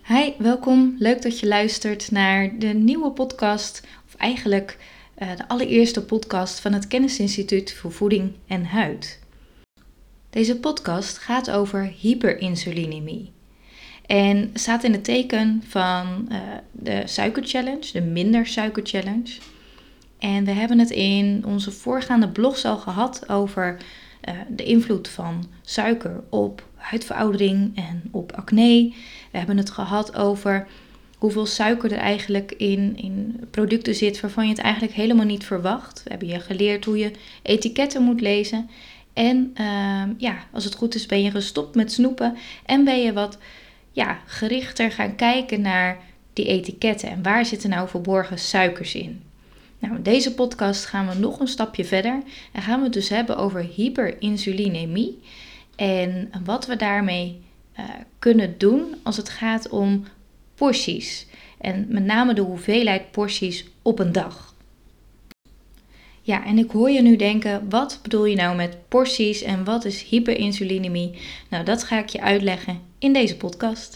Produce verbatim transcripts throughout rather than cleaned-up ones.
Hi, welkom. Leuk dat je luistert naar de nieuwe podcast, of eigenlijk uh, de allereerste podcast van het Kennisinstituut voor Voeding en Huid. Deze podcast gaat over hyperinsulinemie en staat in het teken van uh, de suikerchallenge, de minder suiker challenge. En we hebben het in onze voorgaande blogs al gehad over uh, de invloed van suiker op huidveroudering en op acne. We hebben het gehad over hoeveel suiker er eigenlijk in, in producten zit waarvan je het eigenlijk helemaal niet verwacht. We hebben je geleerd hoe je etiketten moet lezen. En uh, ja, als het goed is ben je gestopt met snoepen en ben je wat ja, gerichter gaan kijken naar die etiketten. En waar zitten nou verborgen suikers in? Nou, in deze podcast gaan we nog een stapje verder en gaan we het dus hebben over hyperinsulinemie en wat we daarmee uh, kunnen doen als het gaat om porties. En met name de hoeveelheid porties op een dag. Ja, en ik hoor je nu denken, wat bedoel je nou met porties en wat is hyperinsulinemie? Nou, dat ga ik je uitleggen in deze podcast.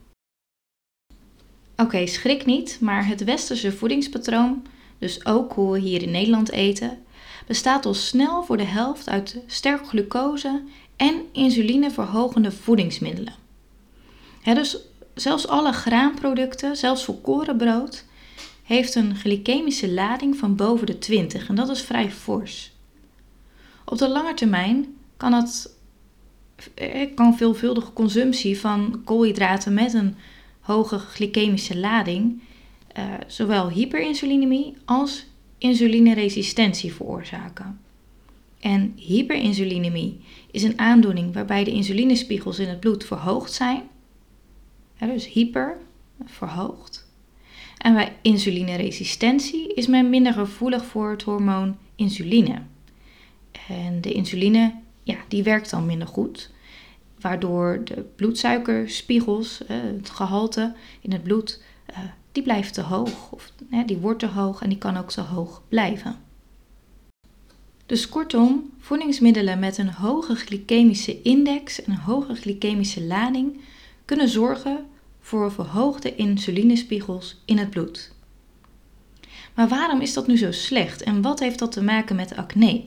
Oké, okay, schrik niet, maar het westerse voedingspatroon, dus ook hoe we hier in Nederland eten, bestaat al snel voor de helft uit sterk glucose en insulineverhogende voedingsmiddelen. He, dus zelfs alle graanproducten, zelfs volkorenbrood, heeft een glycemische lading van boven de twintig en dat is vrij fors. Op de lange termijn kan, het, kan veelvuldige consumptie van koolhydraten met een hoge glycemische lading Uh, zowel hyperinsulinemie als insulineresistentie veroorzaken. En hyperinsulinemie is een aandoening waarbij de insulinespiegels in het bloed verhoogd zijn. Ja, dus hyper, verhoogd. En bij insulineresistentie is men minder gevoelig voor het hormoon insuline. En de insuline, ja, die werkt dan minder goed, waardoor de bloedsuikerspiegels, uh, het gehalte in het bloed, uh, die blijft te hoog, of hè, die wordt te hoog en die kan ook zo hoog blijven. Dus kortom, voedingsmiddelen met een hoge glycemische index en een hoge glycemische lading kunnen zorgen voor verhoogde insulinespiegels in het bloed. Maar waarom is dat nu zo slecht en wat heeft dat te maken met acne?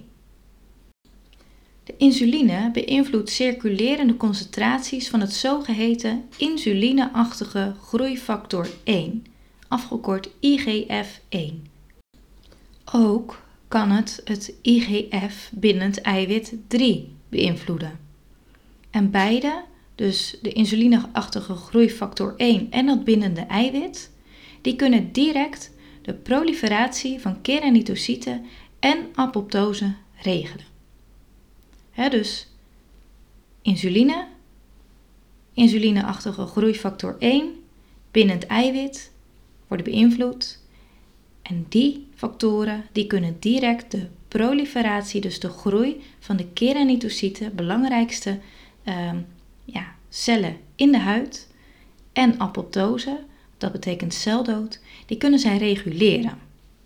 De insuline beïnvloedt circulerende concentraties van het zogeheten insulineachtige groeifactor één, afgekort I G F één. Ook kan het het I G F-bindend eiwit drie beïnvloeden. En beide, dus de insulineachtige groeifactor één en dat bindende eiwit, die kunnen direct de proliferatie van keratinocyten en apoptose regelen. He, dus insuline, insulineachtige groeifactor één, bindend eiwit worden beïnvloed. En die factoren die kunnen direct de proliferatie, dus de groei van de keratinocyten, belangrijkste uh, ja, cellen in de huid, en apoptose, dat betekent celdood, die kunnen zij reguleren.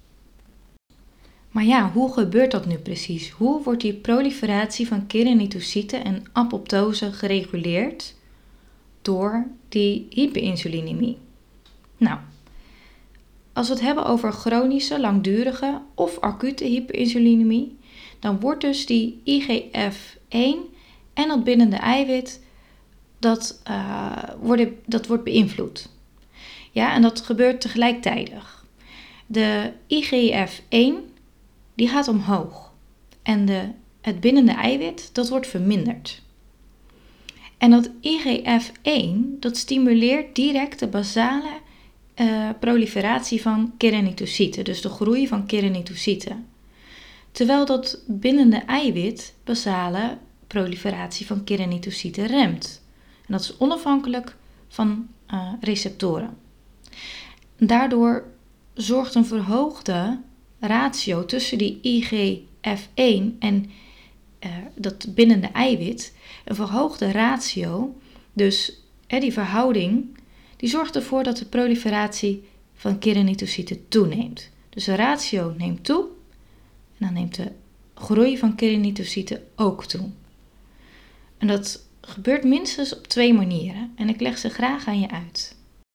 Maar ja, hoe gebeurt dat nu precies? Hoe wordt die proliferatie van keratinocyten en apoptose gereguleerd door die hyperinsulinemie? Nou, als we het hebben over chronische, langdurige of acute hyperinsulinemie, dan wordt dus die I G F één en dat bindende eiwit, dat, uh, worden, dat wordt beïnvloed. Ja, en dat gebeurt tegelijkertijd. De I G F één die gaat omhoog en de, het bindende eiwit dat wordt verminderd. En dat I G F één dat stimuleert direct de basale uh, proliferatie van keratinocyten, dus de groei van keratinocyten. Terwijl dat bindende eiwit basale proliferatie van keratinocyten remt. En dat is onafhankelijk van uh, receptoren. Daardoor zorgt een verhoogde ratio tussen die I G F één en uh, dat bindende eiwit, een verhoogde ratio, dus eh, die verhouding, die zorgt ervoor dat de proliferatie van keratinocyten toeneemt. Dus de ratio neemt toe en dan neemt de groei van keratinocyten ook toe. En dat gebeurt minstens op twee manieren en ik leg ze graag aan je uit.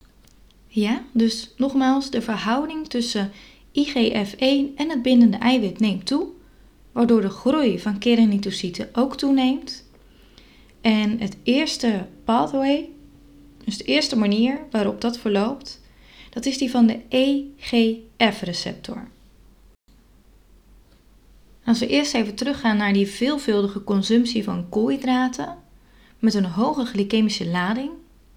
Ja, dus nogmaals, de verhouding tussen I G F één en het bindende eiwit neemt toe, waardoor de groei van keratinocyten ook toeneemt. En het eerste pathway, dus de eerste manier waarop dat verloopt, dat is die van de E G F-receptor. Als we eerst even teruggaan naar die veelvuldige consumptie van koolhydraten met een hoge glycemische lading,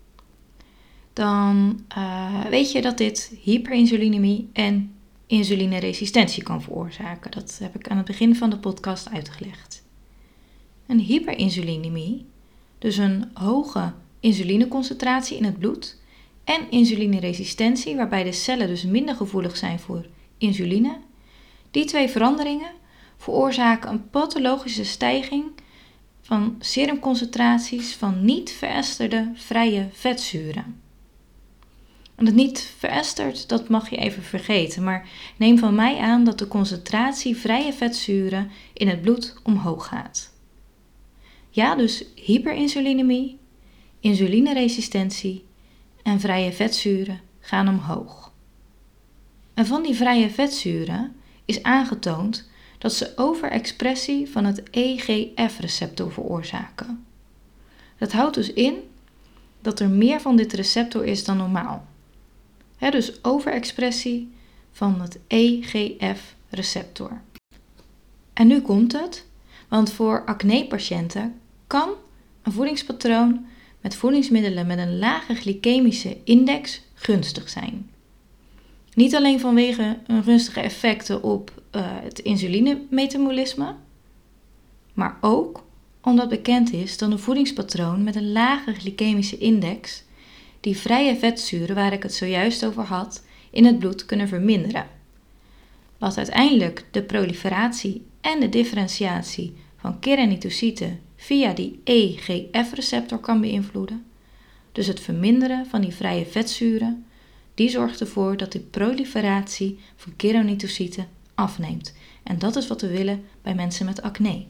dan uh, weet je dat dit hyperinsulinemie en insulineresistentie kan veroorzaken. Dat heb ik aan het begin van de podcast uitgelegd. Een hyperinsulinemie, dus een hoge insulineconcentratie in het bloed, en insulineresistentie, waarbij de cellen dus minder gevoelig zijn voor insuline. Die twee veranderingen veroorzaken een pathologische stijging van serumconcentraties van niet veresterde vrije vetzuren. En het niet veresterd, dat mag je even vergeten, maar neem van mij aan dat de concentratie vrije vetzuren in het bloed omhoog gaat. Ja, dus hyperinsulinemie, insulineresistentie en vrije vetzuren gaan omhoog. En van die vrije vetzuren is aangetoond dat ze overexpressie van het E G F-receptor veroorzaken. Dat houdt dus in dat er meer van dit receptor is dan normaal. He, dus overexpressie van het E G F-receptor. En nu komt het, want voor acne-patiënten kan een voedingspatroon met voedingsmiddelen met een lage glycemische index gunstig zijn. Niet alleen vanwege hun gunstige effecten op uh, het insulinemetabolisme, maar ook omdat bekend is dat een voedingspatroon met een lage glycemische index die vrije vetzuren, waar ik het zojuist over had, in het bloed kunnen verminderen. Wat uiteindelijk de proliferatie en de differentiatie van keratinocyten via die E G F-receptor kan beïnvloeden. Dus het verminderen van die vrije vetzuren, die zorgt ervoor dat de proliferatie van keratinocyten afneemt. En dat is wat we willen bij mensen met acne.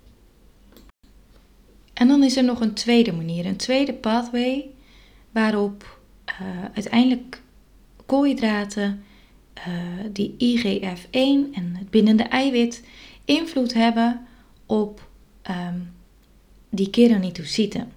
En dan is er nog een tweede manier, een tweede pathway, waarop uh, uiteindelijk koolhydraten, uh, die I G F één en het bindende eiwit, invloed hebben op um, die keratinocyten.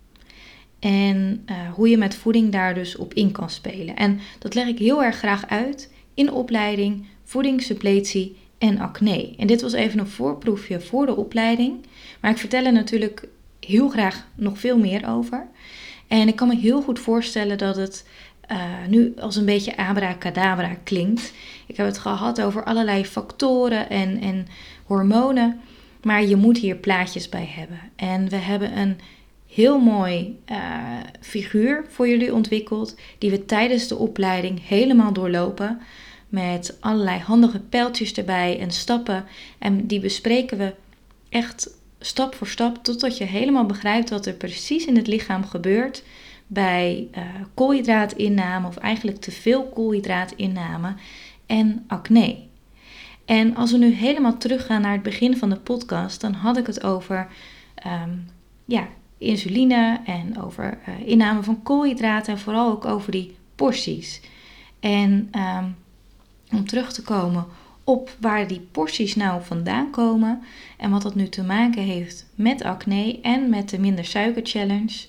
En uh, hoe je met voeding daar dus op in kan spelen. En dat leg ik heel erg graag uit in de opleiding voeding, suppletie en acne. En dit was even een voorproefje voor de opleiding. Maar ik vertel er natuurlijk heel graag nog veel meer over. En ik kan me heel goed voorstellen dat het uh, nu als een beetje abracadabra klinkt. Ik heb het gehad over allerlei factoren en, en hormonen. Maar je moet hier plaatjes bij hebben. En we hebben een heel mooi uh, figuur voor jullie ontwikkeld, die we tijdens de opleiding helemaal doorlopen, met allerlei handige pijltjes erbij en stappen. En die bespreken we echt stap voor stap, totdat je helemaal begrijpt wat er precies in het lichaam gebeurt bij uh, koolhydraatinname, of eigenlijk te veel koolhydraatinname en acne. En als we nu helemaal teruggaan naar het begin van de podcast, dan had ik het over um, ja, insuline en over uh, inname van koolhydraten en vooral ook over die porties. En um, om terug te komen op waar die porties nou vandaan komen en wat dat nu te maken heeft met acne en met de minder suiker challenge.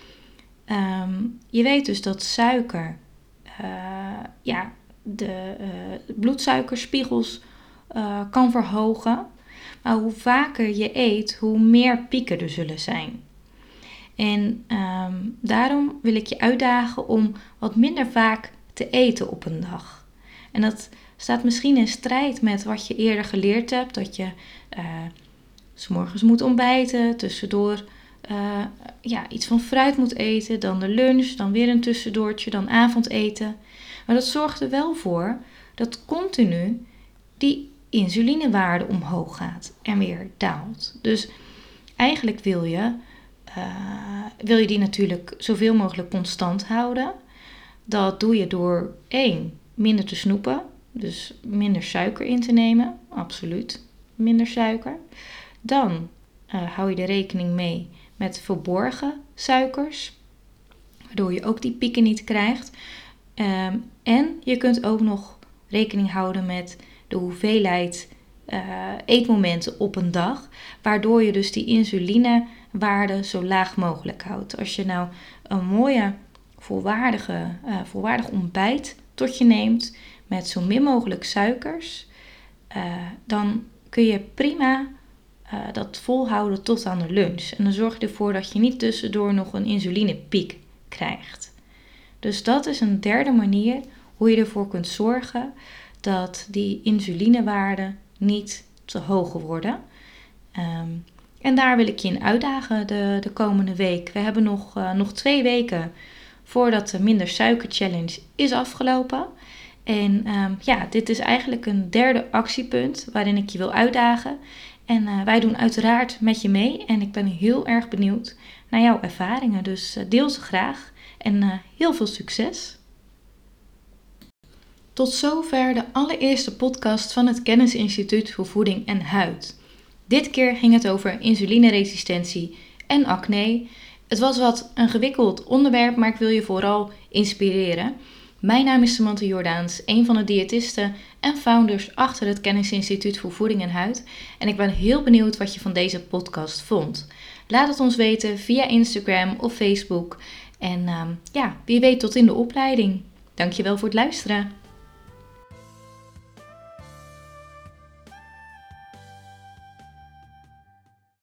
Um, je weet dus dat suiker uh, ja, de uh, bloedsuikerspiegels uh, kan verhogen. Maar hoe vaker je eet, hoe meer pieken er zullen zijn. En um, daarom wil ik je uitdagen om wat minder vaak te eten op een dag. En dat staat misschien in strijd met wat je eerder geleerd hebt. Dat je uh, 's morgens moet ontbijten, tussendoor uh, ja, iets van fruit moet eten. Dan de lunch, dan weer een tussendoortje, dan avondeten. Maar dat zorgt er wel voor dat continu die insulinewaarde omhoog gaat en weer daalt. Dus eigenlijk wil je, uh, wil je die natuurlijk zoveel mogelijk constant houden. Dat doe je door één, minder te snoepen. Dus minder suiker in te nemen. Absoluut minder suiker. Dan uh, hou je er rekening mee met verborgen suikers. Waardoor je ook die pieken niet krijgt. Um, en je kunt ook nog rekening houden met de hoeveelheid uh, eetmomenten op een dag, waardoor je dus die insulinewaarde zo laag mogelijk houdt. Als je nou een mooie, volwaardige, uh, volwaardig ontbijt tot je neemt met zo min mogelijk suikers, uh, dan kun je prima uh, dat volhouden tot aan de lunch. En dan zorg je ervoor dat je niet tussendoor nog een insulinepiek krijgt. Dus dat is een derde manier hoe je ervoor kunt zorgen dat die insulinewaarden niet te hoog worden. Um, en daar wil ik je in uitdagen de, de komende week. We hebben nog, uh, nog twee weken voordat de Minder Suiker Challenge is afgelopen. En um, ja, dit is eigenlijk een derde actiepunt waarin ik je wil uitdagen. En uh, wij doen uiteraard met je mee. En ik ben heel erg benieuwd naar jouw ervaringen. Dus uh, deel ze graag. En uh, heel veel succes! Tot zover de allereerste podcast van het Kennisinstituut voor Voeding en Huid. Dit keer ging het over insulineresistentie en acne. Het was wat een gewikkeld onderwerp, maar ik wil je vooral inspireren. Mijn naam is Samantha Jordaens, een van de diëtisten en founders achter het Kennisinstituut voor Voeding en Huid. En ik ben heel benieuwd wat je van deze podcast vond. Laat het ons weten via Instagram of Facebook. En uh, ja, wie weet tot in de opleiding. Dankjewel voor het luisteren.